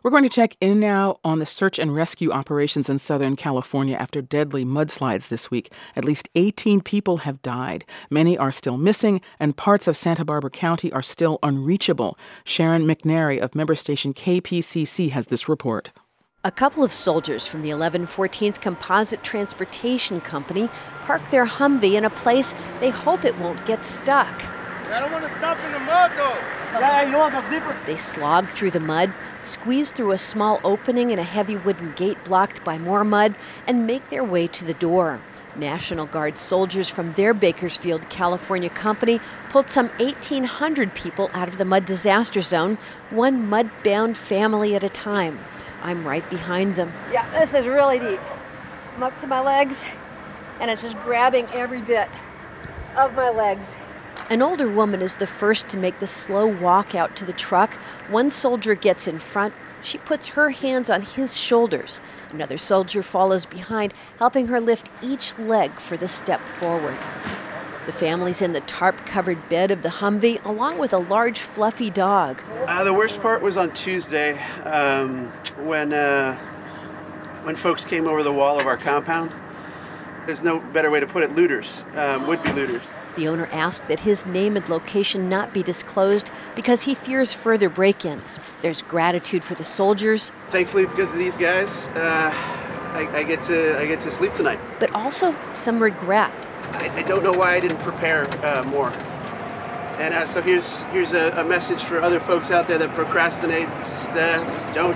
We're going to check in now on the search and rescue operations in Southern California after deadly mudslides this week. At least 18 people have died. Many are still missing, and parts of Santa Barbara County are still unreachable. Sharon McNary of member station KPCC has this report. A couple of soldiers from the 1114th Composite Transportation Company park their Humvee in a place they hope it won't get stuck. I don't want to stop in the mud, though. They slog through the mud, squeeze through a small opening in a heavy wooden gate blocked by more mud, and make their way to the door. National Guard soldiers from their Bakersfield, California company pulled some 1,800 people out of the mud disaster zone, one mud-bound family at a time. I'm right behind them. Yeah, this is really deep. I'm up to my legs, and it's just grabbing every bit of my legs. An older woman is the first to make the slow walk out to the truck. One soldier gets in front. She puts her hands on his shoulders. Another soldier follows behind, helping her lift each leg for the step forward. The family's in the tarp-covered bed of the Humvee, along with a large, fluffy dog. The worst part was on Tuesday when folks came over the wall of our compound. There's no better way to put it, looters, would-be looters. The owner asked that his name and location not be disclosed because he fears further break-ins. There's gratitude for the soldiers. Thankfully, because of these guys, I get to sleep tonight. But also some regret. I don't know why I didn't prepare more. And so here's a message for other folks out there that procrastinate. Just don't.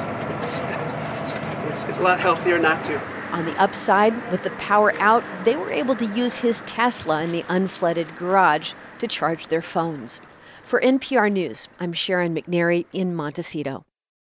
It's a lot healthier not to. On the upside, with the power out, they were able to use his Tesla in the unflooded garage to charge their phones. For NPR News, I'm Sharon McNary in Montecito.